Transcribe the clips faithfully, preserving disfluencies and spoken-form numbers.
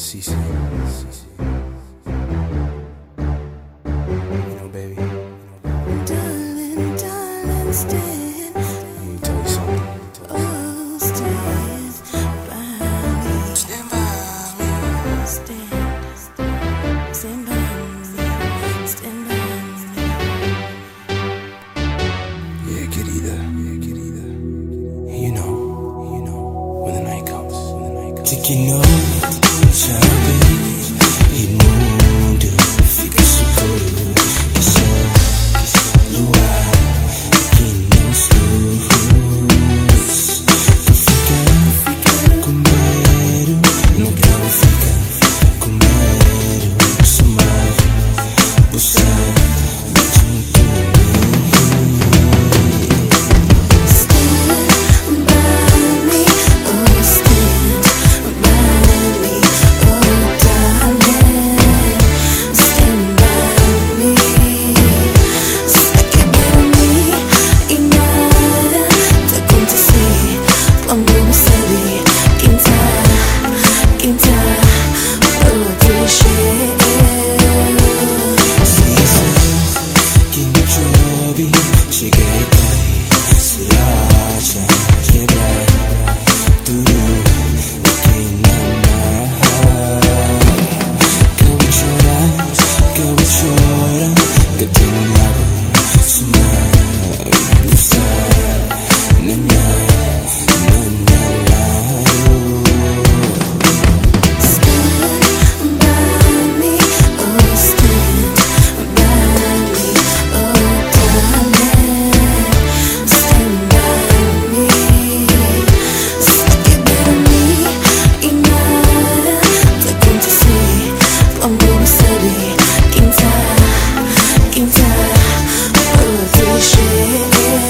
C C. You know, baby. Darling, darling, stand. Let me tell you something. Oh, stand by me. Stand by me. Stand, stand by me. Stand by me. Yeah, querida. Yeah, querida. You know, you know, when the night comes, when the night comes. Te que não sabe e mundo fica seguro que só luar que não luz. Tu fica com medo, não quero ficar com medo. Somar, buscar, junto. Stand by me. Oh, stand by me. Oh, darling, stand by me. Sai que para mim e nada te acontecer. Quando me sabe quem tá, quem tá proteger. Que no chove, chega e cai, se acha quebrar tudo o que não amarra. Que eu vou chorar, que eu vou chorar, que eu tenho água, sumar, buscar, na minha, na minha lado. Stand by me, oh, stand by me, oh, darling, stand by me. Sai que para mim e nada te acontecer. Quando me sabe quem tá, quem tá proteger.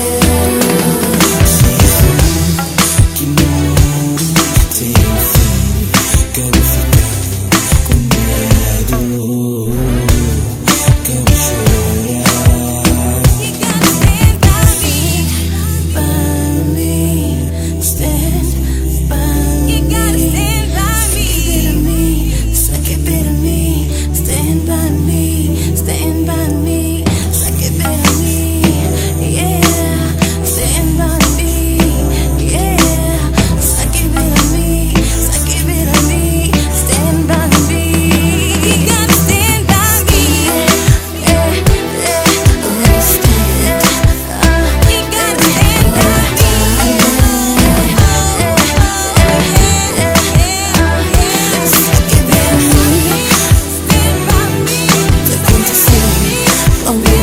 Que mundo tem fim, quero ficar com medo, quero chorar. You gotta stand by me, by me, stand by me. You gotta stand by me. Sai que para mim, stand by me, stand by me. Sai que para mim, yeah, stand by me, yeah. Sai que para mim, sai que para mim, stand by me. You gotta stand by me, yeah, yeah. Oh, stand, you gotta stand by me, sai que para mim, stand by me. Te acontecer,